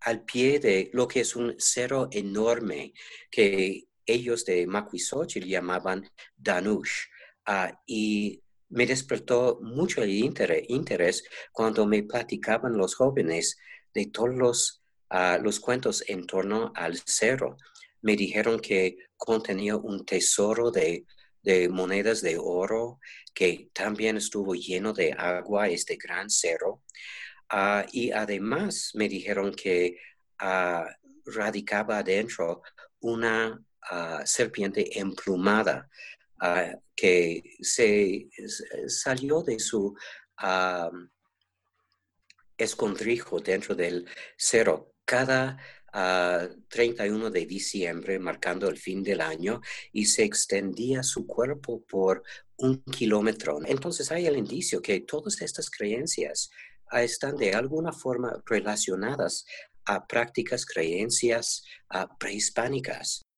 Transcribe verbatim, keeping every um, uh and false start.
al pie de lo que es un cerro enorme que ellos de Macuizochil llamaban Danush. Ah, y me despertó mucho el interés, interés cuando me platicaban los jóvenes de todos los, ah, los cuentos en torno al cerro. Me dijeron que contenía un tesoro de, de monedas de oro, que también estuvo lleno de agua, este gran cerro. Ah, y además me dijeron que ah, radicaba adentro una ah, serpiente emplumada ah, que se, s- salió de su ah, escondrijo dentro del cerro cada ah, treinta y uno de diciembre, marcando el fin del año, y se extendía su cuerpo por un kilómetro. Entonces hay el indicio que todas estas creencias ah, están de alguna forma relacionadas a prácticas, creencias ah, prehispánicas.